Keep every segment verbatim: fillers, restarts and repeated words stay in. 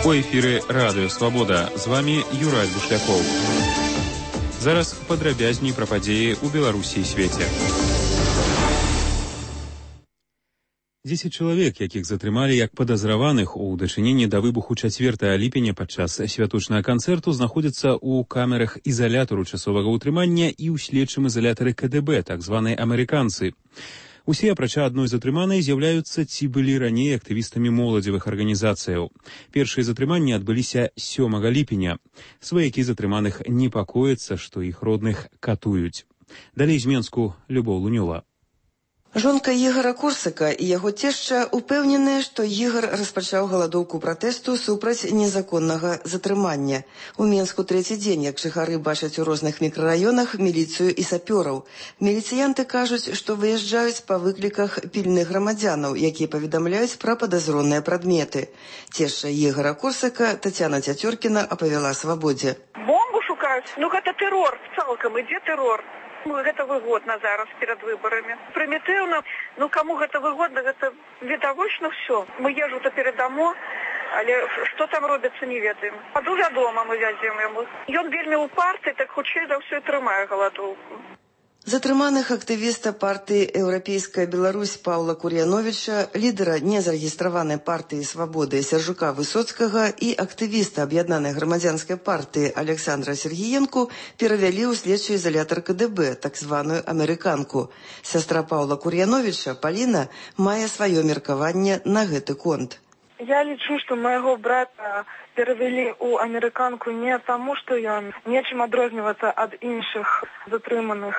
У эфіры Радыё Свабода. З вами Юрай Бушлякоў. Зараз падрабязней пра падзеі ў Беларусі і свеце. Дзесяць чалавек, якіх затрымалі як падазраваных у дачыненні да выбуху чацвёртага ліпеня падчас святочнага канцэрту, знаходзяцца ў камерах ізалятару часовага ўтрымання і ў следчым ізалятары ка дэ бэ, так званай амерыканцы. Усе, апрача адной затрыманай, з'яўляюцца ці былі раней актывістамі моладзевых арганізацыяў. Першыя затрыманні адбыліся сёмага ліпеня. Сваякі затрыманых непакояцца, што іх родных катуюць. Далей з Менску Любоў Лунёва. Жонка Ігора Корсака і яго цешча упэўненыя, што Ігор распачаў галадоўку пратэсту супраць незаконнага затрымання. У Менску трэці дзень, як жыхары бачаць у розных мікрараёнах міліцыю і сапёраў. Міліцыянты кажуць, што выязджаюць па выкліках пільных грамадзянаў, якія паведамляюць пра падазроныя прадметы. Цешча Ігора Корсака Тацяна Цяцёркіна апавяла Свабодзе. Бомбу шукаюць? Ну гэта тэрор, цалкам ідзе тэрор. Гэта выгодна зараз перад выбарамі. Прымітыўна, ну каму гэта выгодна, гэта відавочна ўсё. Мы езжу-то перадамо, але што там робіцца, не ведаем. Паду вядома, мы вядзем яму. Ён вельмі упарты, так хутчэй за ўсё і трымае галадоўку. Затрыманых актывіста партыі «Еўрапейская Беларусь» Паўла Кур'яновіча, лідара незарэгістраванай партыі «Свабоды» Сяржука Высоцкага і актывіста аб'яднанай грамадзянскай партыі Александра Сергіенку перавялі ў следчы ізалятар ка дэ бэ, так званую амерыканку. Сястра Паўла Кур'яновіча, Паліна, мае сваё меркаванне на гэты конт. Я лічу, што майго брата перавялі ў амерыканку не таму, што ён нечым адрозніваецца ад іншых затрыманых,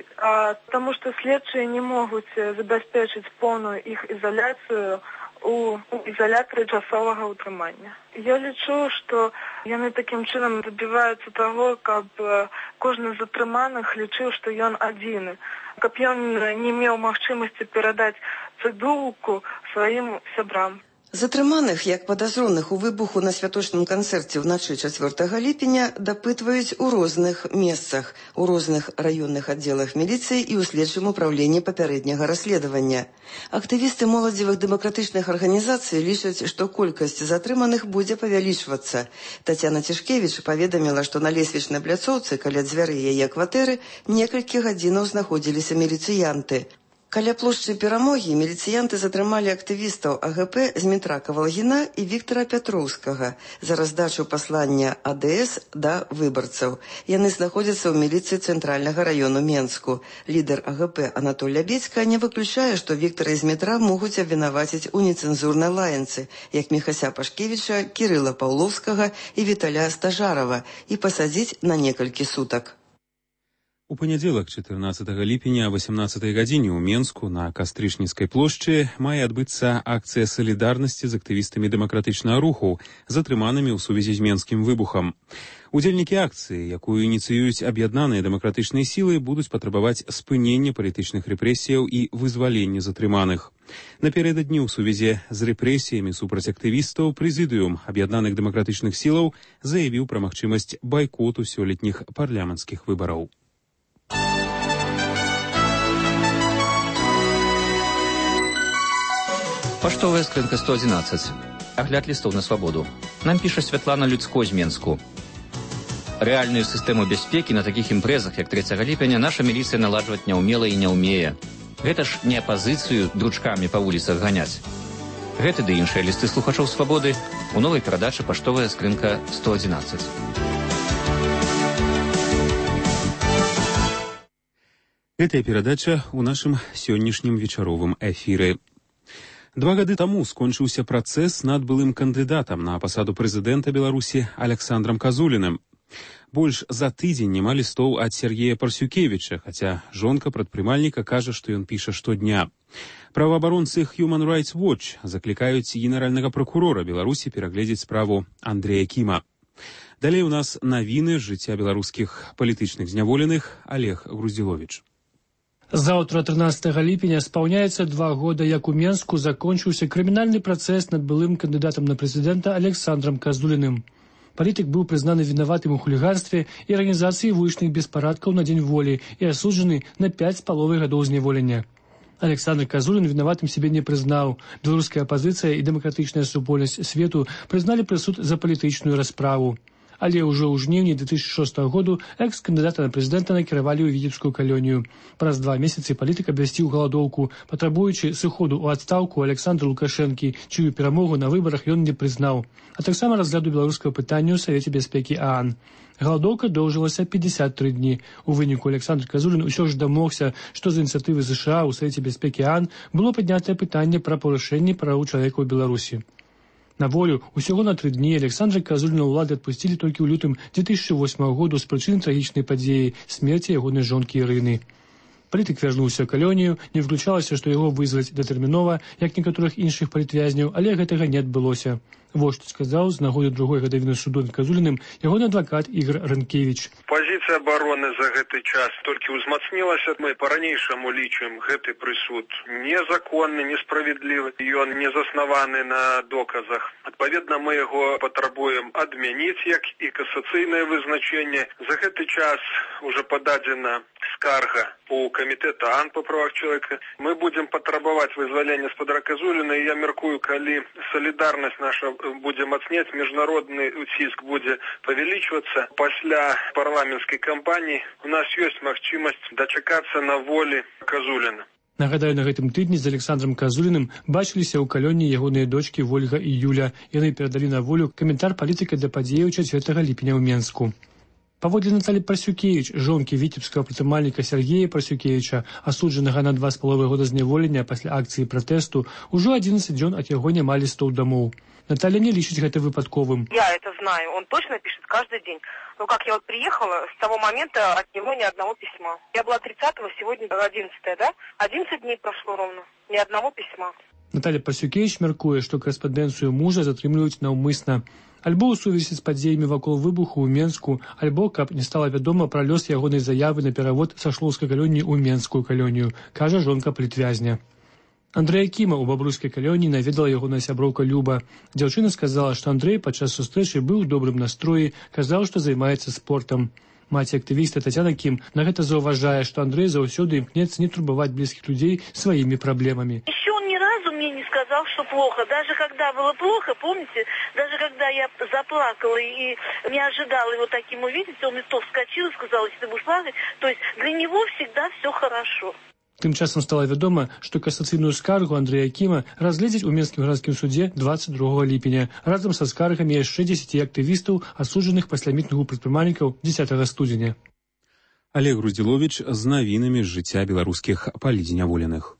а таму, што следчыя не могуць забяспечыць поўную іх ізаляцыю у ізалятары часовага ўтрымання. Я лічу, што яны такім чынам дабіваюцца таго, каб кожны з затрыманых лічыў, што ён адзіны, каб ён не меў магчымасці перадаць цыдулку сваім сябрам. Затрыманых, як падазроных у выбуху на святочным канцэрце ўначы чацвёртага ліпеня, дапытваюць у розных месцах, у розных раённых аддзелах міліцыі і ў следчым упраўленні папярэдняга расследавання. Актывісты моладзевых дэмакратычных арганізацый лічаць, што колькасць затрыманых будзе павялічвацца. Тацяна Цішкевіч паведаміла, што на лесвічнай пляцоўцы каля дзвярэй яе кватэры некалькі гадзінаў знаходзіліся міліцыянты. Каля плошчы Перамогі міліцыянты затрымалі актывістаў а гэ пэ Змітра Кавалгіна і Віктара Пятроўскага за раздачу паслання а дэ эс да выбарцаў. Яны знаходзяцца ў міліцыі цэнтральнага раёну Менску. Лідар а гэ пэ Анатоль Лябедзька не выключае, што Віктара і Змітра могуць абвінаваціць у нецэнзурнай лаянцы, як Міхася Пашкевіча, Кірыла Паўлоўскага і Віталя Стажарава, і пасадзіць на некалькі сутак. У панядзелак чатырнаццатага ліпеня о васямнаццатай гадзіне ў Менску на Кастрычніцкай плошчы мае адбыцца акцыя салідарнасці з актывістамі дэмакратычнага руху, затрыманымі ў сувязі з менскім выбухам. Удзельнікі акцыі, якую ініцыююць аб'яднаныя дэмакратычныя сілы, будуць патрабаваць спынення палітычных рэпрэсіяў і вызвалення затрыманых. Напярэдадні ў сувязі з рэпрэсіямі супраць актывістаў прэзідыум аб'яднаных дэмакратычных сілаў заявіў пра магчымасць байкоту сёлетніх парламенцкіх выбараў. Паштовая скрынка сто адзінаццаць. Агляд лістоў на свабоду. Нам піша Святлана Людско з Менску. Рэальную сістэму бяспекі на такіх імпрэзах, як трэцяга ліпеня, наша міліцыя наладжваць не ўмела і не ўмее. Гэта ж не апазіцыю дручкамі па вуліцах ганяць. Гэты ды іншыя лісты слухачоў свабоды у новай перадачы «Паштовая скрынка сто адзінаццаць». Гэтая перадача ў нашым сённяшнім вечаровым эфіры. Два гады таму скончыўся працэс над былым кандыдатам на пасаду прэзідэнта Беларусі Александрам Казуліным. Больш за тыдзень няма лістоў ад Сергея Парсюкевіча, хаця жонка прадпрымальніка кажа, што ён піша штодня. Праваабаронцы Human Rights Watch заклікаюць генеральнага пракурора Беларусі перагледзець справу Андрэя Кіма. Далей у нас навіны з жыцця беларускіх палітычных зняволеных. Олег Груздзіловіч. Заўтра трынаццатага ліпеня спаўняецца два года, як у Менску закончыўся крымінальны працэс над былым кандыдатам на прэзідэнта Александрам Казуліным. Палітык быў прызнаны вінаватым у хуліганстве і арганізацыі вулічных беспарадкаў на дзень волі і асуджаны на пяць з паловай гадоў зняволення. Александр Казулін вінаватым себе не прызнаў. Беларуская апазіцыя і дэмакратычная супольнасць свету прызналі прысуд за палітычную расправу. Але ўжо ў жніўні две тысячи шостого году экс-кандыдата на прэзідэнта накіравалі ў віцебскую калонію. Праз два месяцы палітык абвясціў галадоўку, патрабуючы сыходу ў адстаўку Александра Лукашэнкі, чыю перамогу на выбарах ён не прызнаў, а таксама разгляду беларускага пытання ў Савеце бяспекі ААН. Галадоўка доўжылася пятьдесят три дні. У выніку Александр Казулін усё ж дамогся, што з ініцыятывы ЗША ў Савеце бяспекі ААН было паднятае пытанне пра парушэнне правоў чалавека ў Беларусі. На волю усяго на тры дні Александра Казуліна ўлады адпусцілі толькі ў лютым две тысячи восьмого году з прычын трагічнай падзеі смерці ягонай жонкі Ірыны. Палітык вярнуўся ў калонію, не выключалася, што яго вызваць датэрмінова, як некаторых іншых палітвязняў, але гэтага не адбылося. Вось што сказаў з нагоды другой гадавіны суду над Казуліным ягоны адвакат Ігор Ранкевіч. Пазіцыя абароны за гэты час толькі ўзмацнілася. Мы па-ранейшаму лічым гэты прысуд незаконны, несправядлівы. Ён не заснаваны на доказах. Адпаведна, мы яго патрабуем адмяніць, як і касацыйнае вызначэнне. За гэты час уже пададзена скарга у камітэт ААН па правах чалавека. Мы будзем патрабаваць вызвалення спадара Казуліна, і я мяркую, калі салідарнасць наша будзе мацнець, міжнародны ціск будзе павялічвацца. Пасля парламенцкай кампаніі у нас ёсць магчымасць дачакацца на волі Казуліна. Нагадаю, на гэтым тыдні з Александром Казуліным бачыліся ў калоні ягоныя дочкі Вольга і Юля. Яны перадалі на волю каментар палітыка для падзеяў чацвёртага ліпеня ў Менску. Паводле Наталі Прасюкевіч, жонкі віцебскага прадпрымальніка Сергея Прасюкевіча, асуджанага на два з паловай года зняволення пасля акцыі пратэсту, ужо одиннадцать дзён ад яго няма лістоў дамоў. Наталья не лічыць гэта выпадковым. Я это знаю, он точно пишет каждый день. Но как я вот приехала, с того момента от него ни одного письма. Я была тридцатого, сегодня одиннадцатое, да? одиннадцать дней прошло ровно, ни одного письма. Наталья Прасюкевіч мяркуе, што корэспандэнцыю мужа затрымліваюць наўмысна. Альбо ў сувязі з падзеямі вакол выбуху ў Менску, альбо, каб не стала вядома пра лёс ягонай заявы на перавод са шлоўскай калоніі ў Менскую калонію, кажа жонка палітвязня. Андрэй Кіма ў бабруйскай калоніі наведала ягоная сяброўка Люба. Дзяўчына сказала, што Андрэй падчас сустрэчы быў у добрым настроі, казаў, што займаецца спортам. Маці актывіста Тацяна Кім на гэта заўважае, што Андрэй заўсёды імкнецца не турбаваць блізкіх людзей сваімі праблемамі. Мне не сказал, что плохо. Даже когда было плохо, помните, даже когда я заплакала и не ожидала его таким увидеть, он мне то вскочил и сказал, если ты будешь плакать, то есть для него всегда все хорошо. Тым часам стала вядома, што касацыйную скаргу Андрэя Кіма разгледзяць у Менскім гарадскім судзе двадцать другого ліпеня, разам са скаргамі яшчэ дзесяці актывістаў, асуджаных пасля мітынгу прадпрымальнікаў дзесятага студзеня. Олег Груздзіловіч з навінамі з жыцця беларускіх палітзняволеных.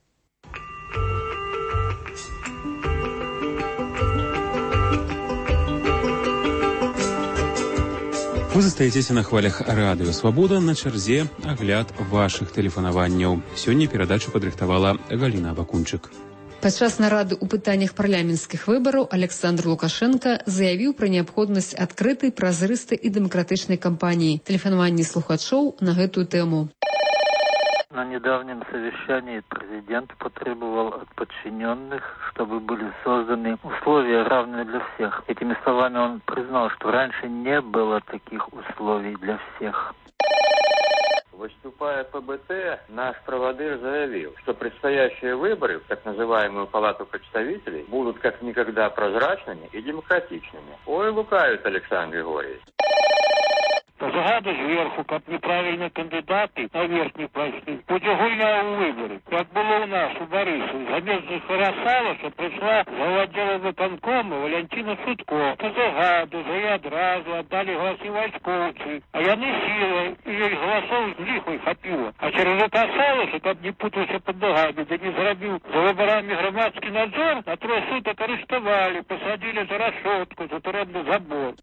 Вы застаецеся на хвалях радыё «Свабода», на чарзе агляд вашых тэлефанаванняў. Сёння перадачу падрыхтавала Галіна Абакунчык. Падчас нарады ў пытаннях парламенцкіх выбараў Александр Лукашенко заявіў пра неабходнасць адкрытай, празрыстай і дэмакратычнай кампаніі. Тэлефанаванні слухачоў на гэтую тэму. На недавнем совещании президент потребовал от подчиненных, чтобы были созданы условия, равные для всех. Этими словами он признал, что раньше не было таких условий для всех. Выступая по БТ, наш проводыр заявил, что предстоящие выборы в так называемую Палату представителей будут как никогда прозрачными и демократичными. Ой, лукавит Александр Григорьевич. Загады зверху, каб неправільні кандидаты наверх не пройшли. Будзе гульня ў выборы. Як было у нас у Барысу, замест Харасаласа прийшла глава отдела выканкому Валентина Судко. По загаду за і адразу отдали голоси войсковцы. А яны силой, і ёй голосов з лихой хапіла. А через это Саласа, каб не путался под ногами, да не зрабіў за выборами громадский надзор, на трое суток арестовали, посадили за решетку, за турэмны забор.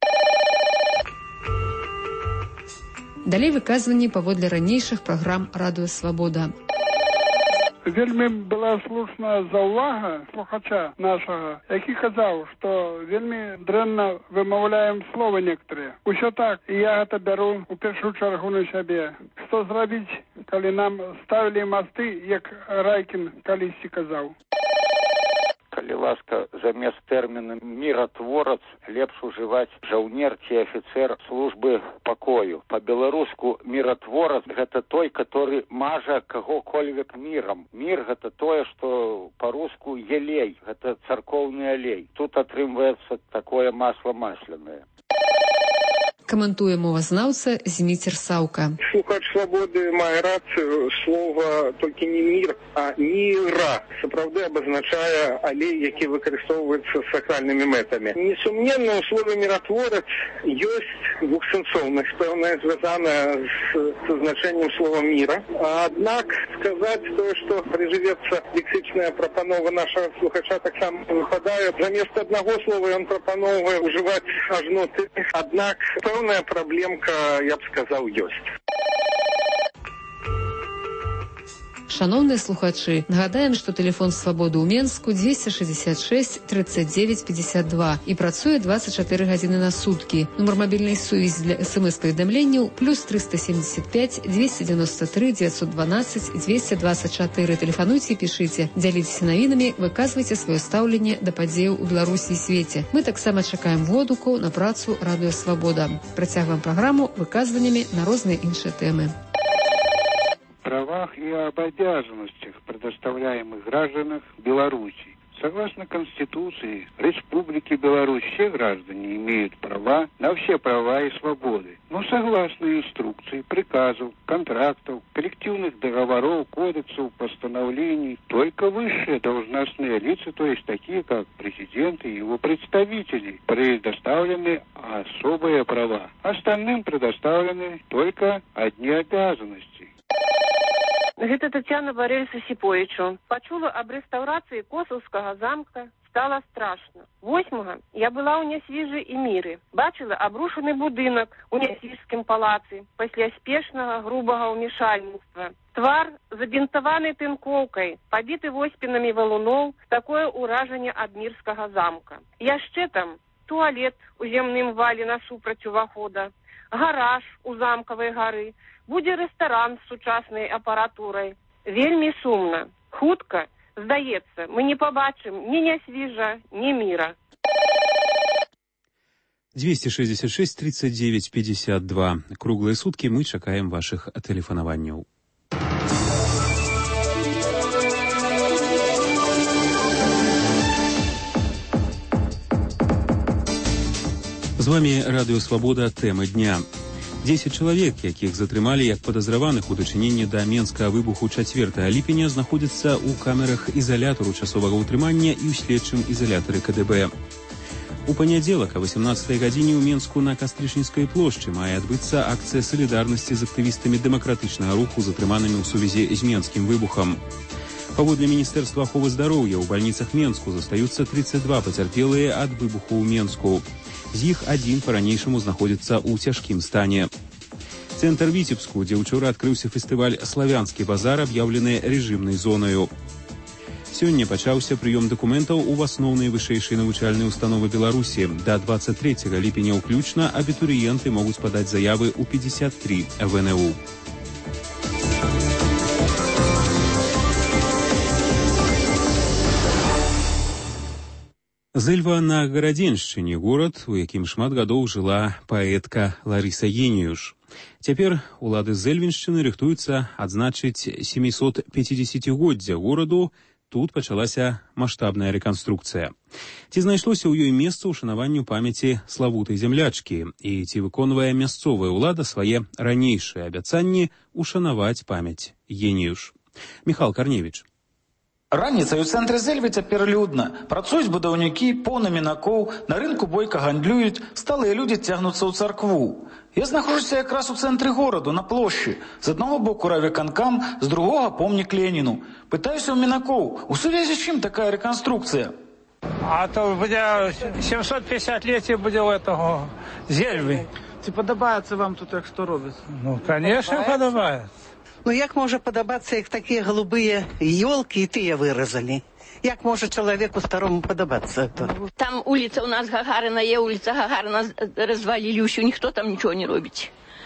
Далей выказванні паводле ранейшых праграм «Радыё Свабода». Вельмі была слушна заўвага слухача нашага, які казаў, што вельмі дрэнна вымаўляем словы некаторыя. Усё так, і я гэта бяру у першую чаргу на сябе. Што зрабіць, калі нам ставілі масты, як Райкін калісьці казаў? Калі калі ласка, замест тэрміна міратворац лепш ужываць жаўнер ці афіцэр службы пакою. Па-беларуску міратворац гэта той, который мажа каго-кольвек мірам. Мір гэта тое, што па-руску елей, гэта царкоўны алей. Тут атрымваецца такое масло масляное. Каментуе мовазнаўца Зміцер Саўка. Слухач свободы мае рацыю, слова толькі не мір, а міра. Сапраўды абазначае алей, які выкарыстоўваецца сакральнымі мэтамі. Несумненна, у слове міратворац ёсць двухсэнсоўнасць, пэўная звязаная з, з значэннем слова міра. Аднак сказаць тое, што прыжывецца лексічная прапанова нашага слухача, таксама выпадае. Замест аднаго слова ён прапаноўвае ўжываць ажно ты. Аднак пэўная праблемка, я б сказаў, ёсць. Шановныя слухачы, нагадаем, што тэлефон свабоды ў Менску дзвесце шэсцьдзесят шэсць тридцать девять пятьдесят два і працуе двадцать чатыры гадзіны на суткі. Нумар мабільнай сувязі для смс-паведамленняў плюс триста семьдесят пять двести девяносто три девятьсот двенадцать двести двадцать четыре. Тэлефануйце і пішыце, дзяліцеся навінамі, выказвайце сваё стаўленне да падзеяў у Беларусі і свеце. Мы таксама чакаем водгукаў на працу Радыё Свабода. Працягваем праграму выказваннямі на розныя іншыя тэмы. Правах и об обязанностях, предоставляемых гражданам Беларуси. Согласно Конституции Республики Беларусь, все граждане имеют права на все права и свободы. Но согласно инструкции, приказов, контрактов, коллективных договоров, кодексов, постановлений, только высшие должностные лица, то есть такие как президент и его представители, предоставлены особые права. Остальным предоставлены только одни обязанности. Гэта Тетяна Борисовна Сиповичу. Почула об реставрации Косовского замка, стало страшно. Восьмого я была у Нясвіжі і Міры. Бачила обрушений будинок у Нясвіжскім палаці після спешного грубого вмішальництва. Твар забінтований тинковкой, побитий оспінами валунов, такое ураження ад Мірского замка. Яшчэ там туалет у земным вале насупраць увахода, гараж у замкавай гары, будзе рэстаран з сучаснай апаратурай. Вельмі сумна. Хутка, здаецца, мы не пабачым ні Нясвіжа, ні Міра. двести шестьдесят шесть тридцать девять пятьдесят два. Круглые сутки мы чакаем ваших тэлефанаванняў. З вами Радыё Свабода, тэмы дня. Дзесяць чалавек, якіх затрымалі як падазраваных у дачыненні да менскага выбуху чацвёртага ліпеня, знаходзяцца ў камерах ізалятару часовага ўтрымання і ў следчым ізалятары ка дэ бэ. У панядзелак о восемнадцатай гадзіне ў Менску на Кастрычніцкай плошчы мае адбыцца акцыя салідарнасці з актывістамі дэмакратычнага руху, затрыманымі ў сувязі з менскім выбухам. Паводле Міністэрства аховы здароўя, ў бальніцах Менску застаюцца тридцать два пацярпелыя ад выбуху ў Менску. З іх адзін па-ранейшаму знаходзіцца ў цяжкім стане. Цэнтр Віцебску, дзе ўчора адкрыўся фестываль «Славянскі базар», аб'яўлены рэжымнай зонаю. Сёння пачаўся прыём дакументаў у асноўныя вышэйшыя навучальныя ўстановы Беларусі. Да двадцать трэцяга ліпеня ўключна абітурыенты могуць падаць заявы ў пятьдесят три вэ эн у. Зэльва на Гарадзеншчыне, горад, у якім шмат гадоў жыла паэтка Ларыса Геніюш. Цяпер улады Зэльвеншчыны рыхтуюцца адзначыць сямісотпяцідзесяцігоддзе гораду. Тут пачалася маштабная рэканструкцыя. Ці знайшлося ў ёй месца ўшанаванню памяці славутай зямлячкі і ці выконвае мясцовая ўлада свае ранейшыя абяцанні ушанаваць памяць Геніюш? Міхал Карневіч. Раніцай у цэнтры Зэльвы цяпер людна. Працуюць будаўнікі, поўна мінакоў, на рынку бойка гандлююць, сталыя людзі цягнуцца ў царкву. Я знаходжуся якраз у цэнтры гораду, на плошчы. З аднаго боку райвыканкам, з другога помнік Леніну. Пытаюся ў мінакоў, у сувязі з чым такая рэканструкцыя? А то буде сімсот п'ятдесятлетие буде у этого Зельви. Чи подобається вам тут, як що робиться? Ну, конечно, подобається. Ну, як може подобатися, як такі голубые елки і тыя виразали? Як може чоловіку старому подобатися? Там улица у нас Гагарина, є улица Гагарина, розвалили усю, ніхто там нічого не робить.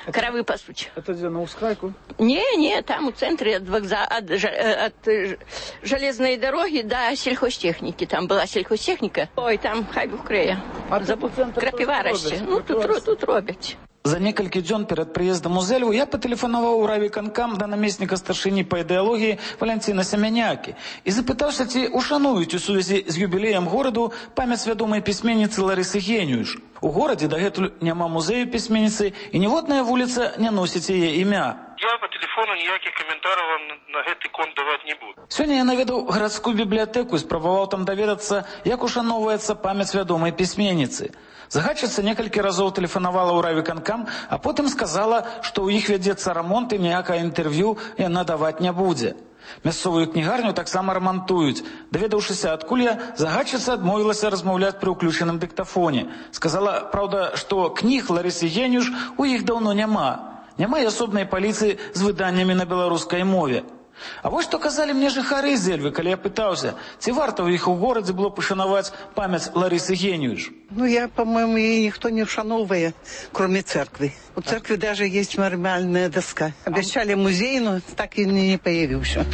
Коровы пасуть. Это где, на Ускрайку? Не, не, там у центре от, вокзала, от, от железной дороги до сельхозтехники. Там была сельхозтехника. Ой, там хай бы вкрея. А Забыл. Крапива расце. Ну, тут, тут робять. За некалькі дзён перад прыездам у Зельву я патэлефанаваў у райвыканкам да намесніка старшыні па ідэалогіі Валянціна Сямянякі і запытаўся, ці ушануюць у сувязі з юбілеем гораду памяць вядомай пісьменніцы Ларысы Генюш. У горадзе дагэтуль няма музею пісьменніцы і ніводная вуліца не носіць яе імя. Я по телефону ніякіх каментараў вам на гэты конт даваць не буду. Сёння я наведаў гарадскую бібліятэку і спрабаваў там даведацца, як ушаноўваецца памяць вядомай пісьменніцы. Загадчыца некалькі разоў тэлефанавала ў райвыканкам, а потым сказала, што ў іх вядзецца рамонт і ніякае інтэрв'ю яна даваць не будзе. Мясцовую кнігарню таксама рамантуюць. Даведаўшыся, адкуль я, загадчыца адмовілася размаўляць пры ўключаным дыктафоне. Сказала, праўда, што кніг Ларысы Генюш у іх даўно няма. Няма і асобнай паліцыі з выданнямі на беларускай мове. А вось што казалі мне жыхары Зельвы, калі я пытаўся, ці варта ў іх у горадзе было пашанаваць памяць Ларысы Генюш. Ну, я, по-моему, ее никто не ушановывает, кроме церкви. У церкви даже есть мемориальная доска. Обещали музей, но так и не появился.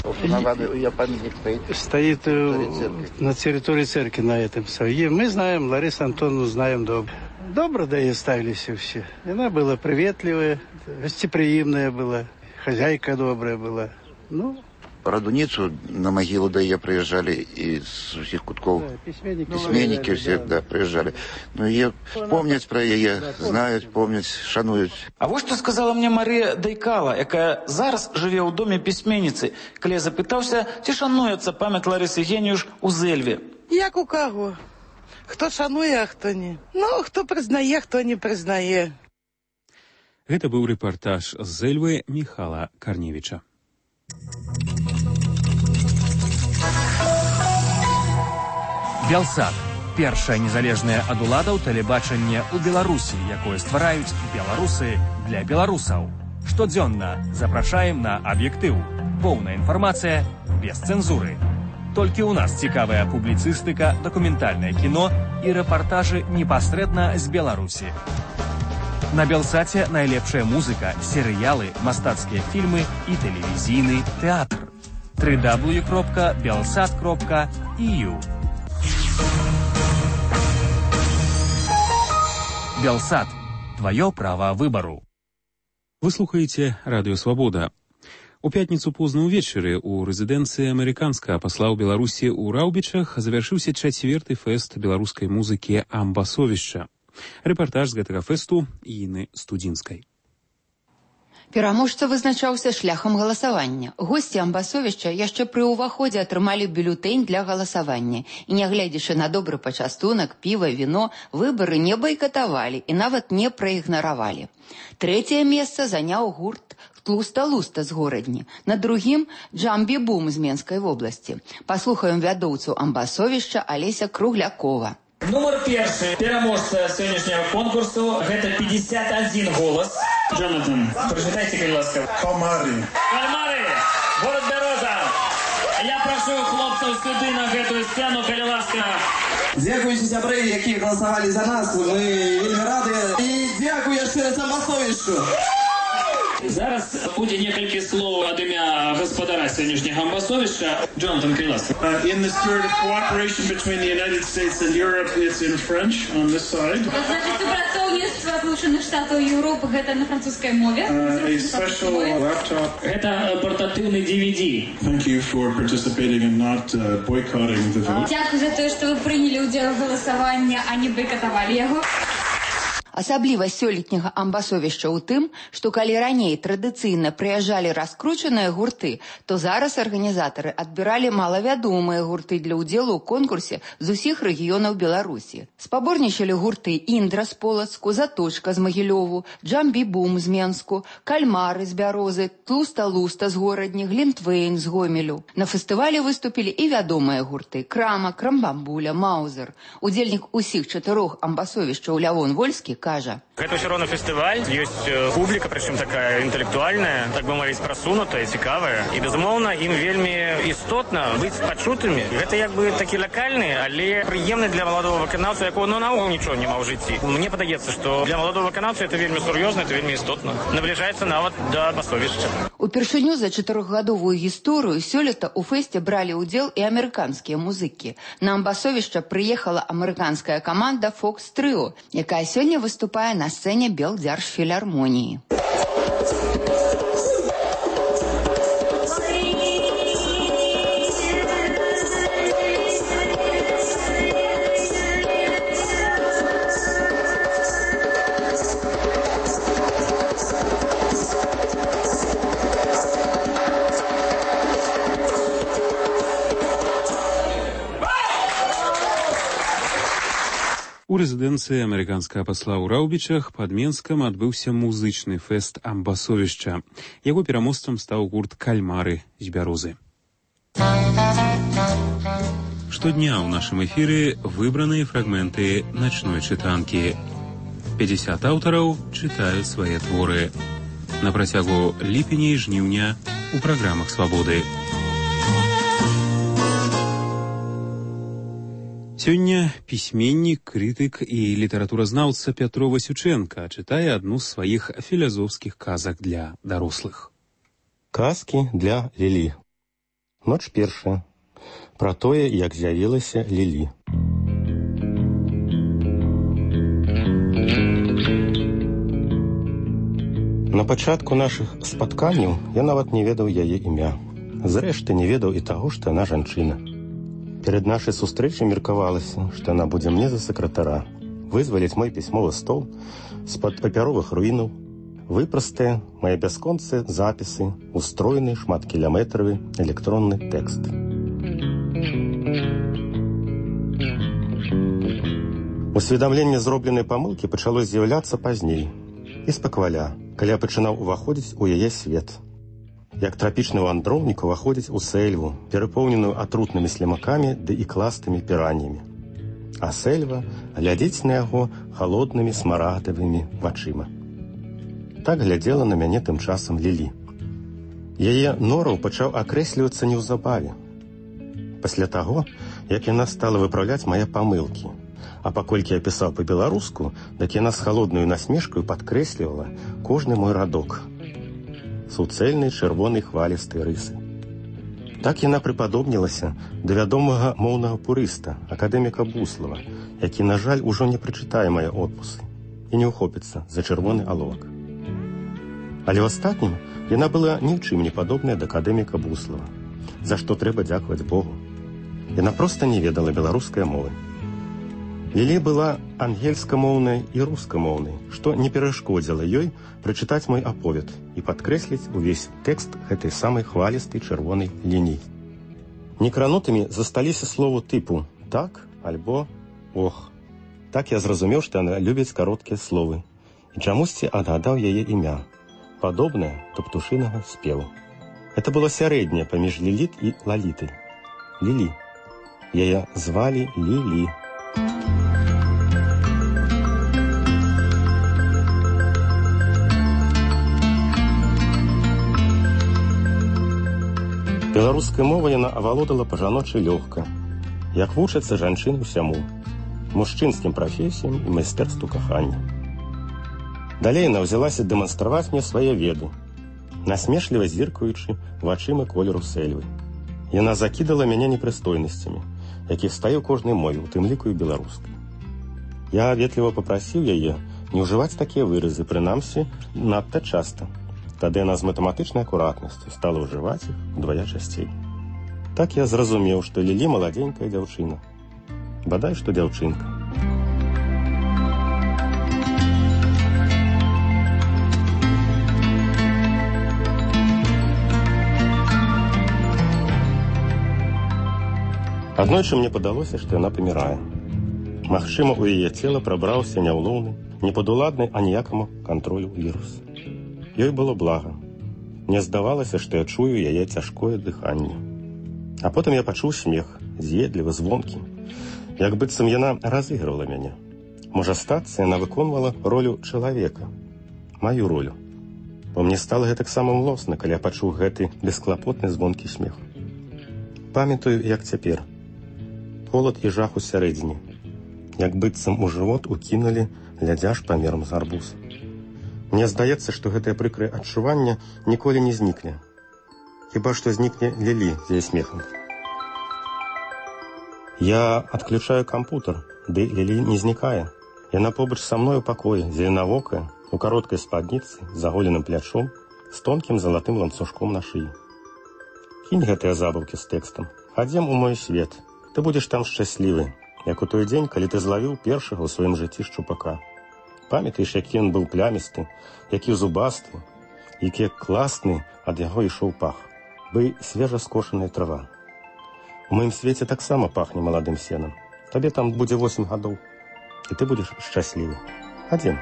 Стоит на территории церкви на этом сове. Мы знаем, Ларису Антоновну знаем добро. Добро, да и ставились все. Она была приветливая, гостеприимная была, хозяйка добрая была. Ну, Радуницу на могилу да я приезжали из всех кутков. Да, письменники, письменники все, да, приезжали. Ну, ее помнят про ее, знают, помнят, шануют. А вот что сказала мне Мария Дайкала, якая зараз живе у доме письменницы, коли я запытался, ці шануется память Ларисы Генюш у Зельве. Як у кого? Хто шанує, а хто ні. Ну, хто признає, хто не признає. Гэта быў рэпартаж з Зельвы Міхала Карневіча. Белсат. Першае незалежнае ад уладаў тэлебачанне ў Беларусі, якое ствараюць беларусы для беларусаў. Штодзённа запрашаем на аб'ектыў. Поўная інфармацыя без цэнзуры. Толькі ў нас цікавая публіцыстыка, дакументальнае кіно і рэпартажы непасрэдна з Беларусі. На Белсаце найлепшая музыка, серыялы, мастацкія фільмы і тэлевізійны тэатр. дабл ю дабл ю дабл ю кропка белсат кропка і ю. Белсат. Твое право выбору. Вы слухаеце Радыё Свабода. У пятніцу позна ўвечары у рэзідэнцыі амерыканскага пасла ў Беларусі ў Раўбічах завяршыўся чацвёрты фэст беларускай музыкі «Амбасовішча». Рэпартаж з гэтага фэсту Іны Студзінскай. Пераможца вызначаўся шляхам галасавання. Госці Амбасовішча яшчэ пры ўваходзе атрымалі бюлетэнь для галасавання. І нягледзячы на добры пачастунак, піва, віно, выбары не байкатавалі і нават не праігнаравалі. Трэцяе месца заняў гурт «Тлуста-луста» з горадні. На другім «Джамбі-бум» з Менскай вобласці. Паслухаем вядоўцу Амбасовішча Алеся Круглякова. Нумар першы пераможца сённяшняга конкурсу гэта пятьдесят один голас. Джонатан, прочитайте, калі ласка. Кальмары. Кальмары! Город Бяроза! Я прашу хлопцаў сюды на гэтую сцэну, калі ласка. Дзякуючы сябры, якія галасавалі за нас, мы вельмі рады. І дзякую яшчэ раз Амбасовішчу. Зараз будзе некалькі слоў ад імя гаспадара сённяшняга Амбасовішча. Джонатан, калі ласка. Uh, in the spirit of cooperation between the United States and Europe, it's in French on this side. Значит, супрацоўніцтва Злучаных Штатаў Еўропы гэта на французскай мове. Uh, a special laptop. Гэта партатыўны ди ви ди. Thank you for participating and not uh, boycotting the vote. Дзякуй за тое, што вы прынялі ўдзел у галасаванні, а не байкатавалі яго. Асаблівасць сёлетняга Амбасовішча ў тым, што калі раней традыцыйна прыязджалі раскручаныя гурты, то зараз арганізатары адбіралі малавядомыя гурты для ўдзелу ў конкурсе з усіх рэгіёнаў Беларусі. Спаборнічалі гурты «Індра» з Полацку, «Заточка» з Магілёву, «Джамбі-бум» з Менску, «Кальмары» з Бярозы, «Тлуста-луста» з горадні, «Глінтвейн» з Гомелю. На фестывалі выступілі і вядомыя гурты «Крама», «Крамбамбуля», «Маузер». Удзельнік усіх чатырох Амбасовішчаў Лявон Вольскі кажа: Гэта ўсё роўна фестываль, ёсць публіка, прычым такая інтэлектуальная, так бы мовіць, прасунутая, цікавая. І, безумоўна, ім вельмі істотна быць пачутымі. Гэта як бы такі лакальны, але прыемны для маладого выканаўца, якого ну, наогул нічого няма ў жыцці. Мне падаецца, што для маладого выканаўца это вельмі сур'ёзна, это вельмі істотна. Набліжаецца нават да басовішча. Упершыню за чатырохгадовую гісторыю сёлета ў фэсце бралі ўдзел і амерыканскія музыкі. На амбасовішча прыехала амерыканская каманда Fox Trio, якая сёння выступае на сцэне Белдзяржфілармоніі. У рэзідэнцыі амерыканскага пасла ў Раўбічах пад Менскам адбыўся музычны фэст амбасовішча. Яго пераможцам стаў гурт «Кальмары» з Бярозы. Штодня ў нашым эфіры выбраныя фрагменты начной чытанкі. пятьдесят аўтараў чытаюць свае творы. На працягу ліпеня і жніўня у праграмах «Свабоды». Сёння пісьменнік, крытык і літаратуразнаўца Пятро Васючэнка чытае адну з сваіх філазофскіх казак для дарослых. Казкі для Лілі. Ноч першая. Пра тое, як з'явілася Лілі. На пачатку нашых спатканняў я нават не ведаў яе імя. Зрэшты, не ведаў і таго, што яна жанчына. Перед нашай сустрэчай меркавалася, што яна будзе мне за сакратара, вызваліць мой пісьмовы стол з-пад папяровых руінаў, выпрастае мае бясконцыя запісы, устроены шматкіляметравы электронны тэкст. Усведамленне зробленай памылкі пачало з'яўляцца пазней і спакваля, калі я пачынаў уваходзіць у яе свет. Як трапічны вандроўнік уваходзіць у сельву, перапоўненую атрутнымі слімакамі ды ікластымі піраннямі. А сельва глядзіць на яго халоднымі смарагдавымі вачыма. Так глядзела на мяне тым часам Лілі. Яе нораў пачаў акрэслівацца неўзабаве. Пасля таго, як яна стала выпраўляць мае памылкі, а паколькі я пісаў па-беларуску, так яна з халоднаю насмешкаю падкрэслівала кожны мой радок. Суцэльнай чырвонай хвалістай рысы. Так яна прыпадобнілася да вядомага моўнага пурыста, акадэміка Буслава, які, на жаль, ужо не прачытае мае отпусы і не ўхопіцца за чырвоны аловак. Але ў астатнім яна была ні ў чым не падобная да акадэміка Буслава, за што трэба дзякаваць Богу. Яна проста не ведала беларускай мовы. Лілі была ангельскамоўнай і рускамоўнай, што не перашкодзіла ёй прачытаць мой аповед і падкрэсліць увесь тэкст гэтай самай хвалістай чырвонай лініі. Некранутымі засталіся словы тыпу «так» альбо «ох». Так я зразумеў, што яна любіць кароткія словы і чамусьці адгадаў яе імя, падобнае да птушынага спеву. Гэта было сярэдняе паміж Ліліт і Лалітай. Лілі. Яе звалі Лілі. Беларуская мова яна авалодала па-жаночы лёгка, як вучацца жанчыны ўсяму, мужчынскім прафесіям і майстэрству кахання. Далей яна ўзялася дэманстраваць мне свае веды, насмешліва зіркаючы вачыма колеру сельвы. Яна закідала мяне непрыстойнасцямі, якіх стае ў кожнай мове, у тым ліку і беларускай. Я ветліва папрасіў яе не ўжываць такія выразы, прынамсі, надта часта. Тады яна з матэматычнай акуратнасцю стала ўжываць іх удвая часцей. Так я зразумеў, што Лілі маладзенькая дзяўчына. Бадай, што дзяўчынка. Аднойчы мне падалося, што яна памірае. Магчыма, у яе цела прабраўся няўлоўны, непадуладны аніякаму кантролю вірус. Ёй было блага. Мне здавалася, што я чую яе цяжкое дыханне. А потым я пачуў смех, з'едлівы, звонкі, як быццам яна разыгрывала мяне. Можа стацца, яна выконвала ролю чалавека, маю ролю. Бо мне стала гэтак самым млосна, калі я пачуў гэты бесклапотны звонкі смех. Памятаю, як цяпер. Холад і жах у сярэдзіне. Як быццам у жывот укінулі лядзяж памерам з арбуз. Мне здаецца, што гэтае прыкрае адчуванне ніколі не знікне. Хіба што знікне Лілі з яе смехам. Я адключаю кампутар, ды Лілі не знікае. Яна побач са мной у пакоі, зеленавокая, у кароткай спадніцы, з заголеным плячом, з тонкім залатым ланцужком на шыі. Кінь гэтыя забаўкі з тэкстам. Хадзем у мой свет. Ты будзеш там шчаслівы, як у той дзень, калі ты злавіў першага ў сваім жыцці шчупака. Памятаеш, які ён быў плямісты, які зубасты, які класны ад яго ішоў пах. Бы свежа скошаная трава. У маім свеце таксама пахне маладым сенам. Табе там будзе восем гадоў, і ты будзеш шчаслівы. Хадзем.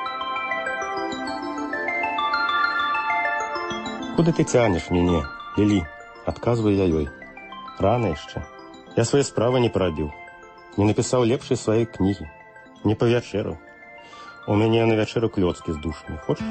Куды ты цянеш мяне, Лілі? Адказваю я ёй. Рана яшчэ. Я свае справы не парабіў. Не напісаў лепшай сваёй кнігі. Не павячэраў. У мяне на вячэру клёцкі з душамі. Хочаш?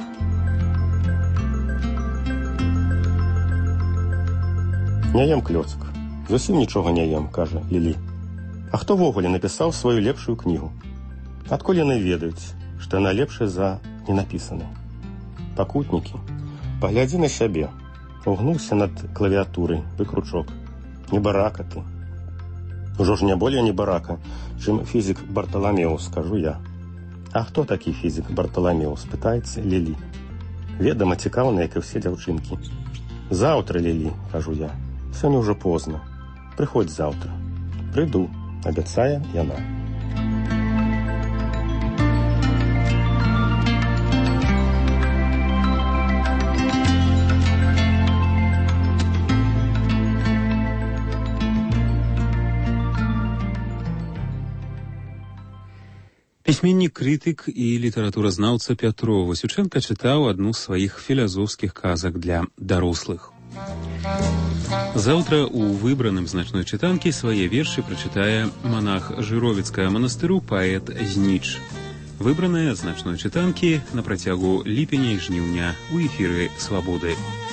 Не ем клёцк. Зусім нічога не ем, кажа Лілі. А хто ввогуле напісаў сваю лепшую кнігу? Адкуль яны ведаюць, што яна лепшая за ненапісаную? Пакутнікі, паглядзі на сябе. Угнуўся над клавіатурай, выкручок. Не барака ты. Ужо ж не более не барака, чым фізік Барталамеў, скажу я. А хто такі фізік Барталамеў, спытаецца Лілі. Ведама, цікаўна, як і ўсе дзяўчынкі. Заўтра, Лілі, кажу я. Сёння ўжо позна. Прыходзь заўтра. Прыйду, абяцае яна. Пісьменнік, крытык і літаратуразнаўца Пятро Васючэнка чытаў адну з сваіх філазофскіх казак для дарослых. Заўтра у выбраным значной чытанкі свае вершы прачытае манах Жыровіцкага манастыру паэт Зніч. Выбраныя значной чытанкі на працягу ліпеня і жніўня ў эфіры «Свабоды».